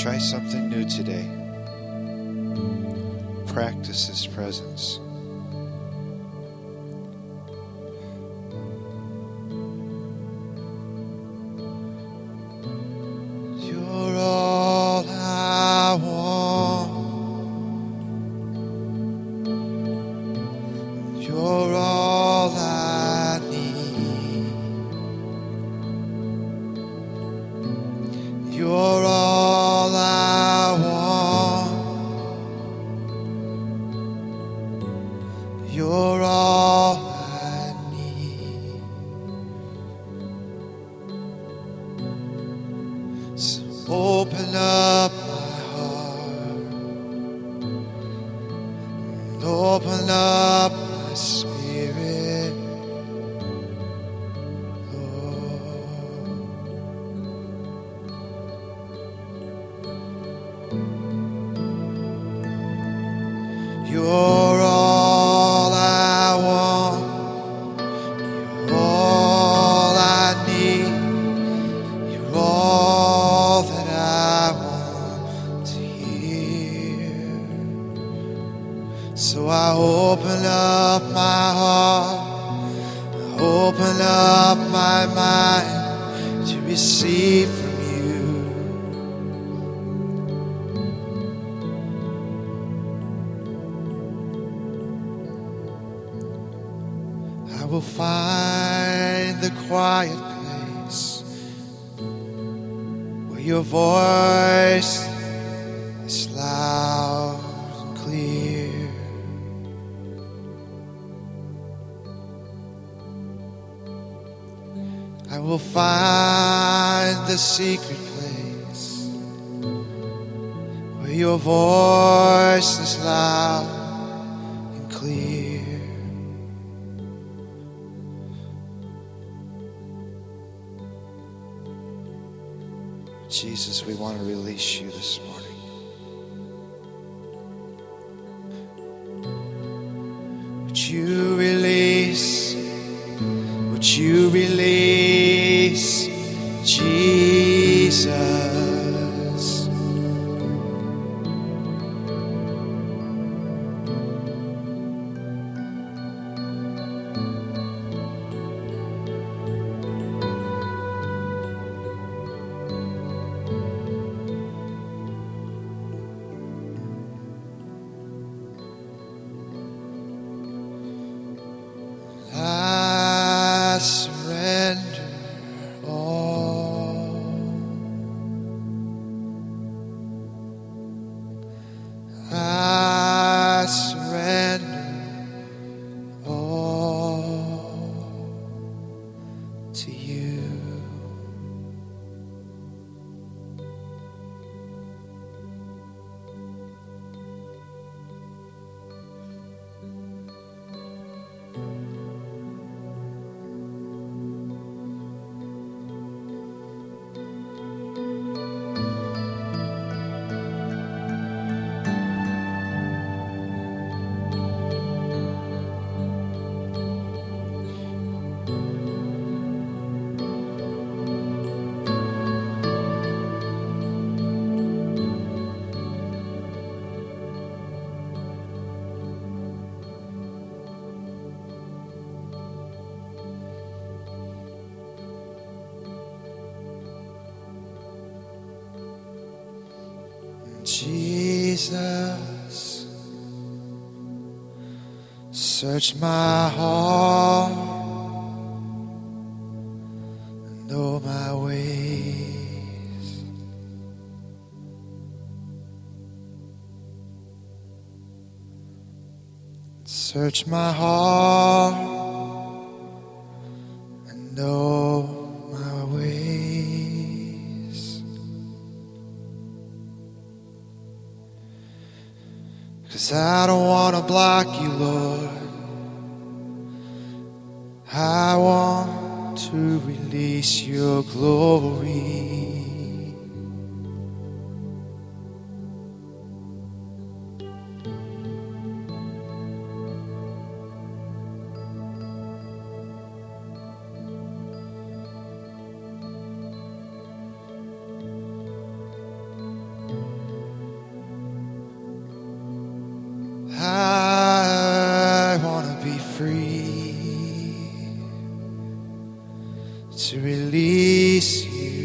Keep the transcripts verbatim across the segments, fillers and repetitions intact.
Try something new today. Practice His presence. You're all I want. You're all I need. You're all I want. You're all I need. So open up my heart. And open up my spirit. You're all I want. You're all I need. You're all that I want to hear. So I open up my heart. I open up my mind to receive from you. I will find the quiet place where your voice is loud and clear. I will find the secret place where your voice is loud and clear. Jesus, we want to release you this morning. Would you release, would you release Jesus? I surrender all. I surrender all to you. Jesus, search my heart and know my ways. Search my heart and know my ways. 'Cause I don't want to block you, Lord. I want to release your glory. to release you.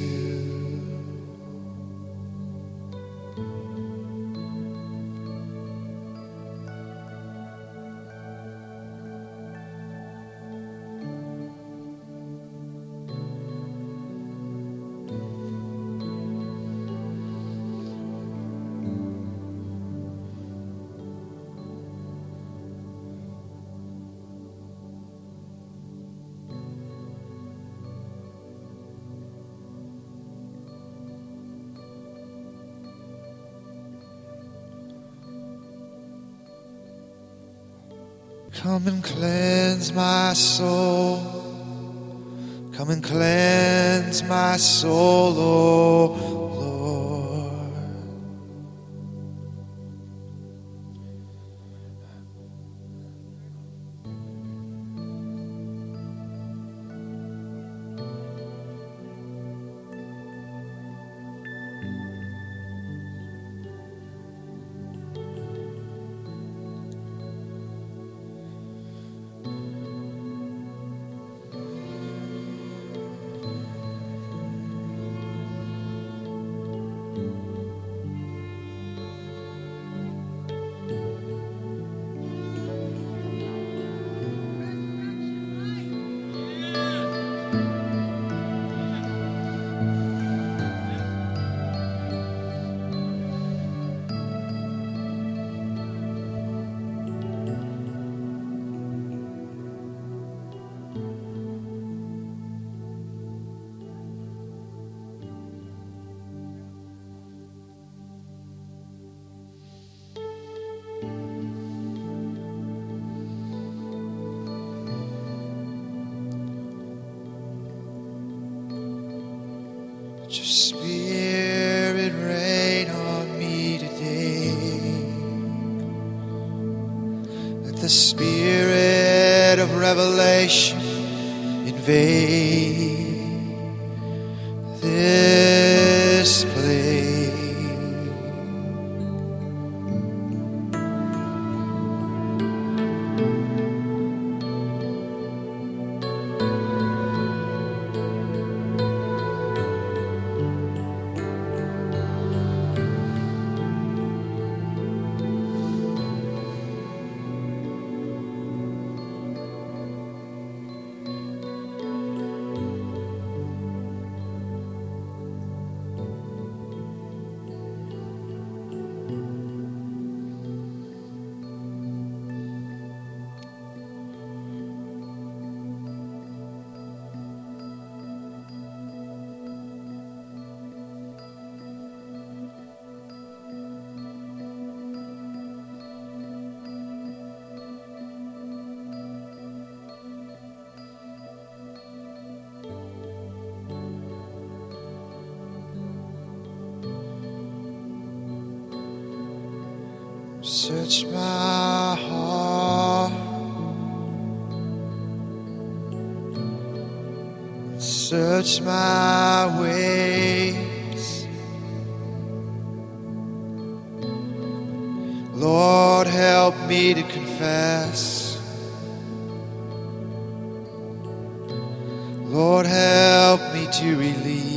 Come and cleanse my soul. Come and cleanse my soul, oh Lord. Let your Spirit rain on me today. Let the Spirit of revelation invade this place. Search my heart, search my ways. Lord, help me to confess. Lord, help me to release.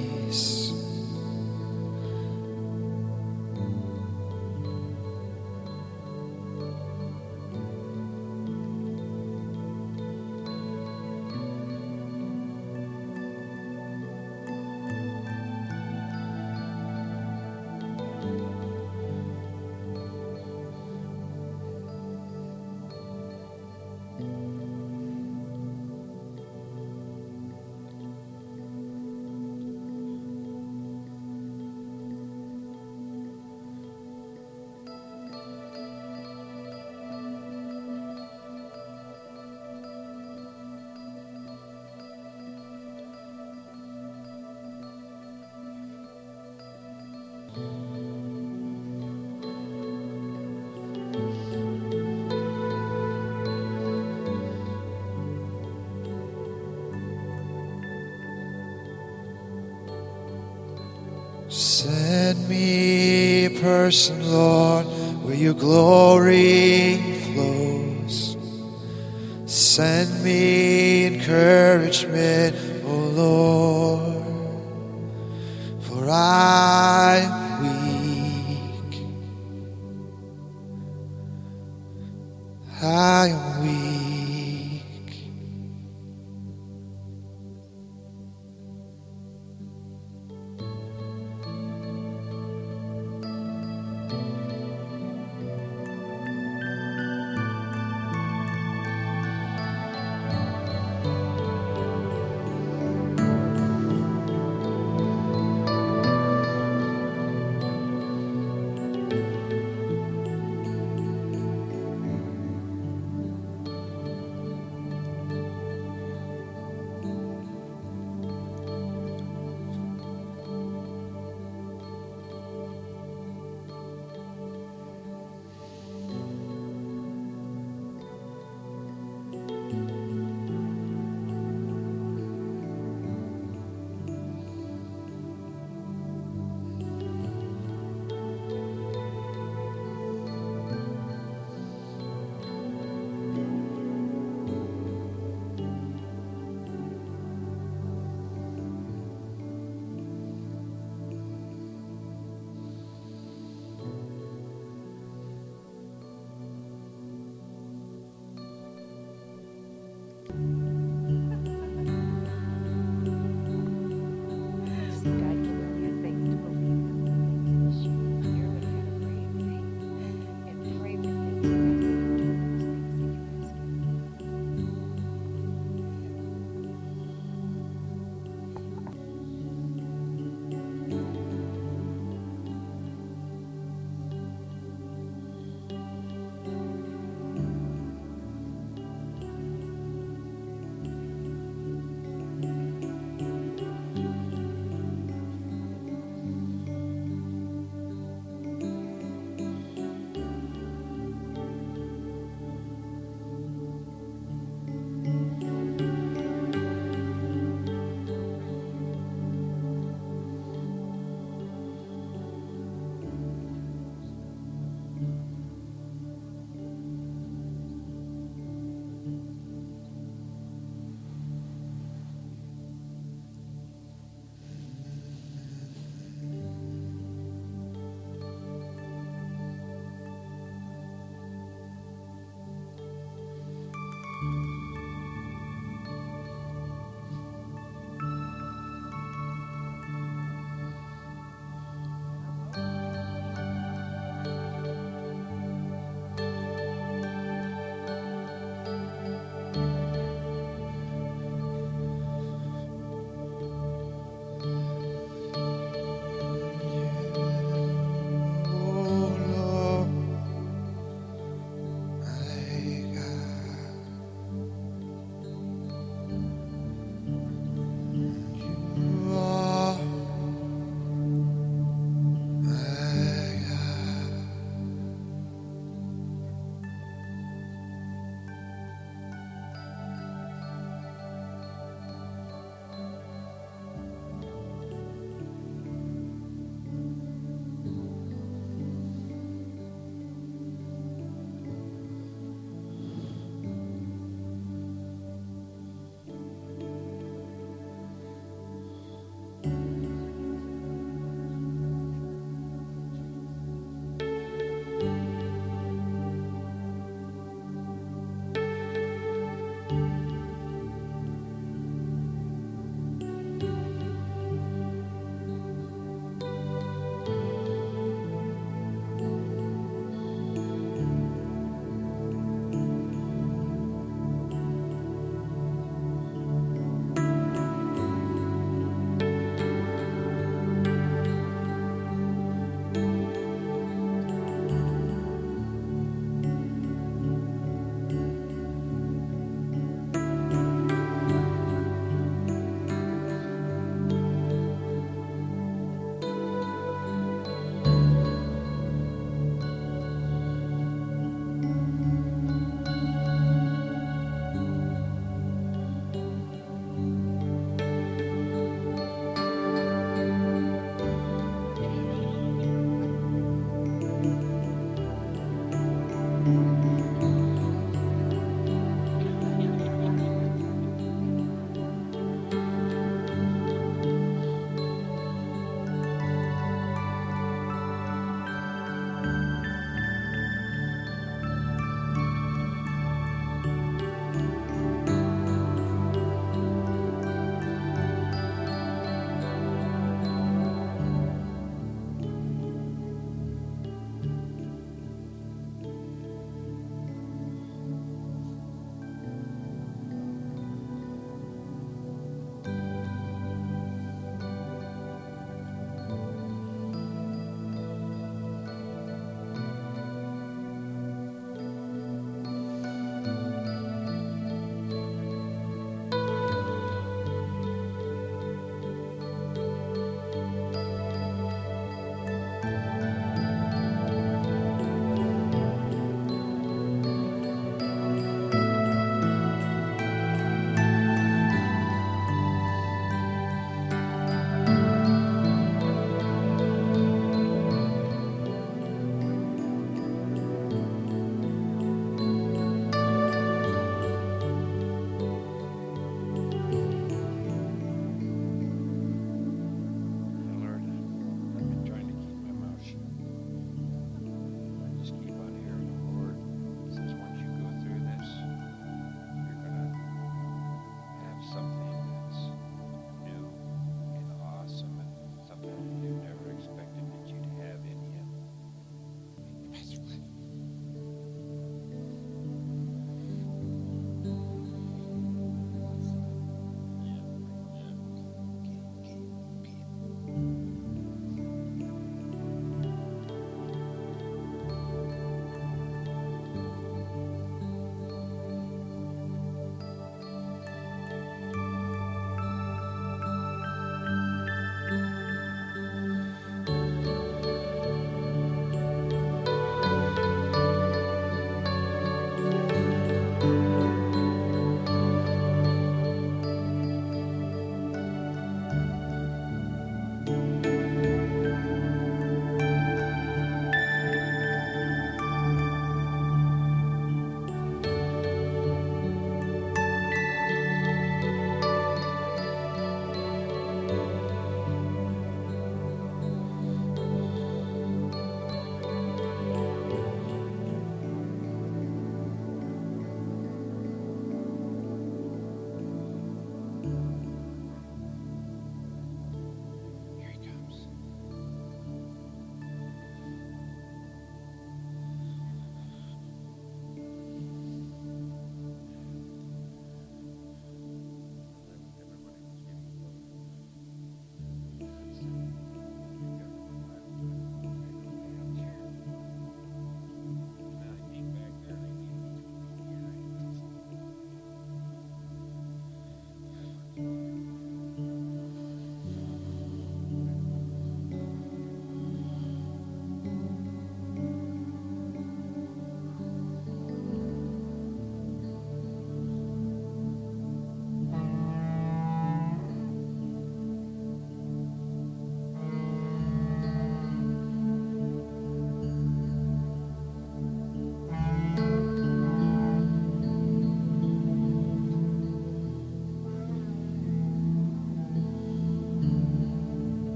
Send me a person, Lord, where your glory flows. Send me encouragement, O Lord, for I am weak. I am weak.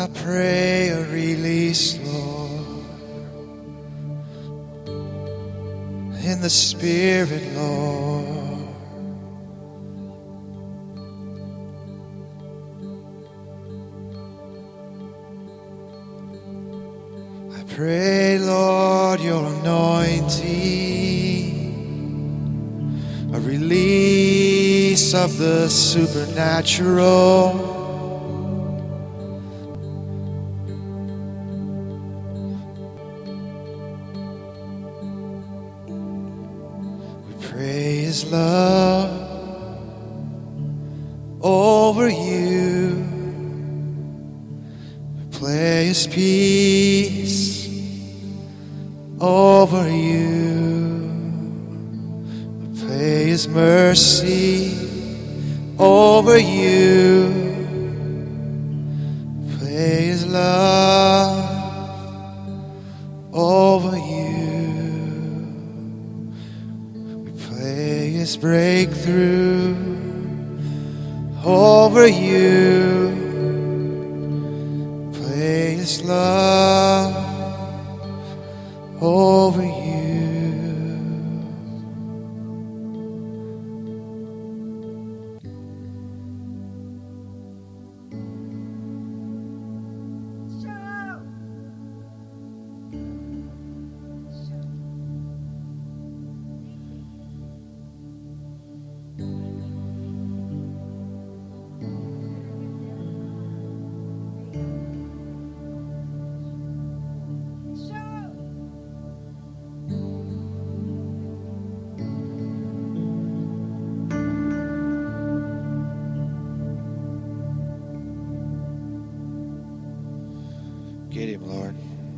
pray a release, Lord, in the Spirit, Lord. I pray, Lord, your anointing, a release of the supernatural. Pray His love over you. Pray His peace over you. Pray His mercy over you. Pray His love over you. His breakthrough over you. Pray His love over you. Get Him, Lord.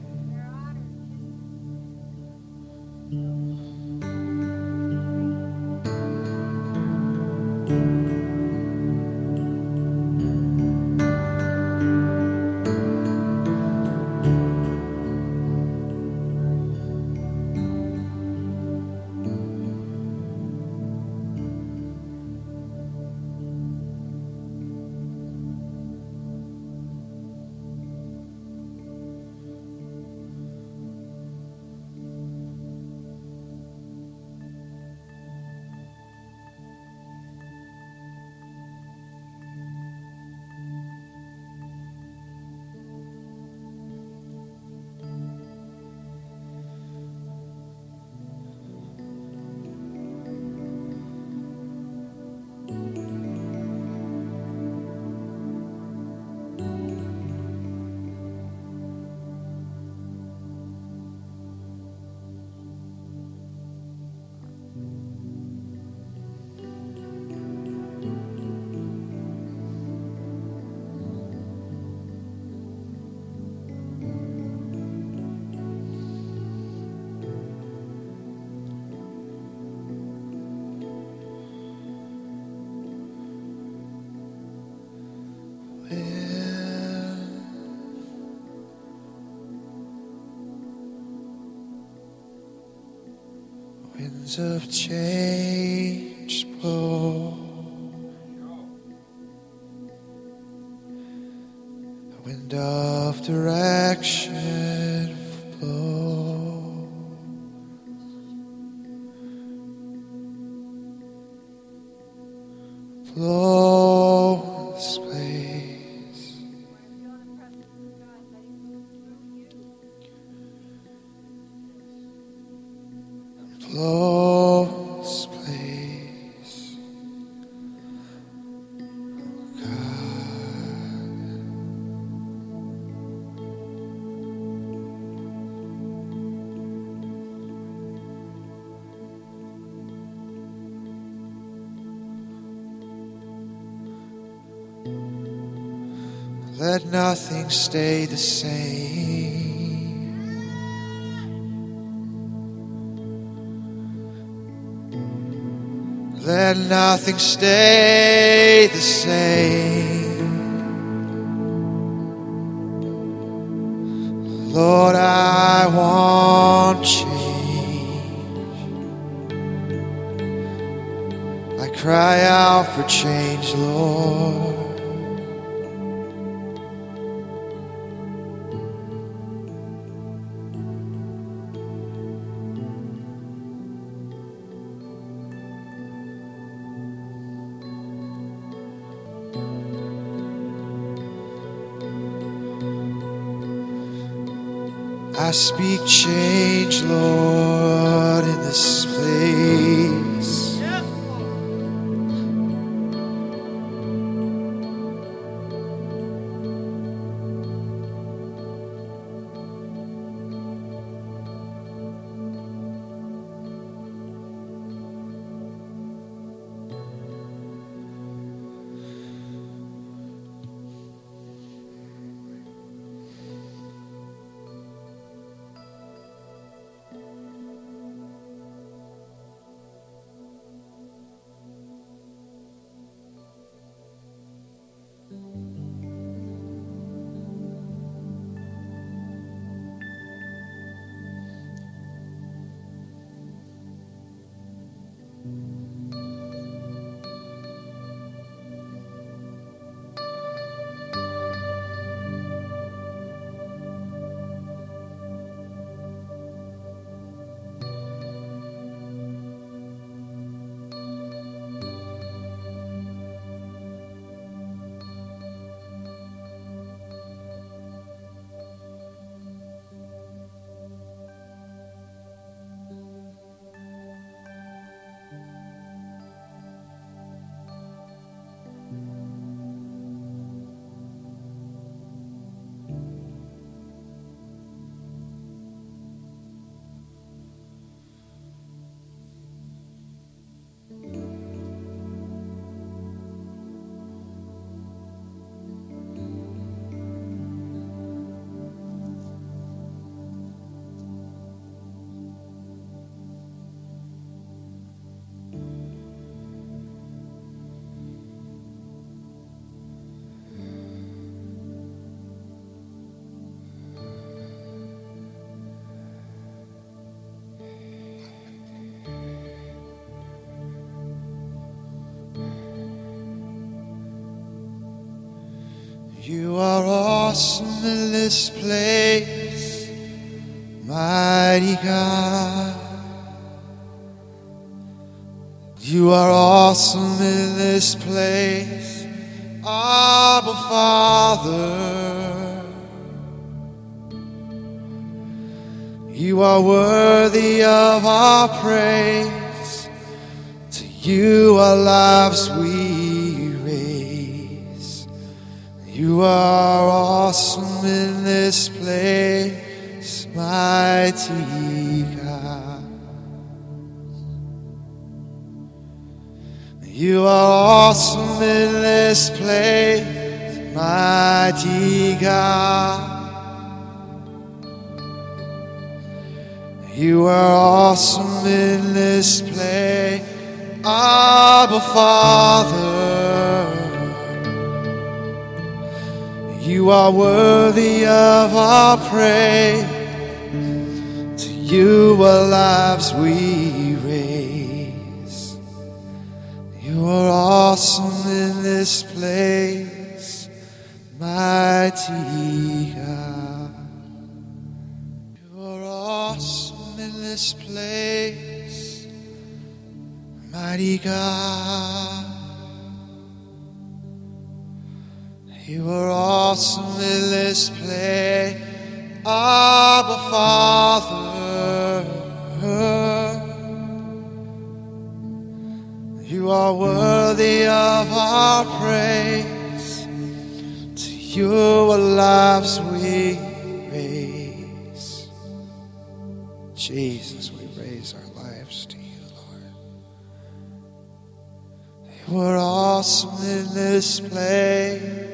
Winds of change blow, the wind of direction blow, blow this place, blow this place, oh God. Let nothing stay the same. Let nothing stay the same. Lord, I want change. I cry out for change, Lord. I speak change, Lord, in this place. You are awesome in this place, mighty God. You are awesome in this place, Abba Father. You are worthy of our praise. To you our lives we raise. You are awesome in this place, mighty God. You are awesome in this place, mighty God. You are awesome in this place, Abba Father. You are worthy of our praise. To you our lives we raise. You are awesome in this place, mighty God. You are awesome in this place, mighty God. You are awesome in this place, Abba Father. You are worthy of our praise. To you our lives we raise. Jesus, we raise our lives to you, Lord. You are awesome in this place,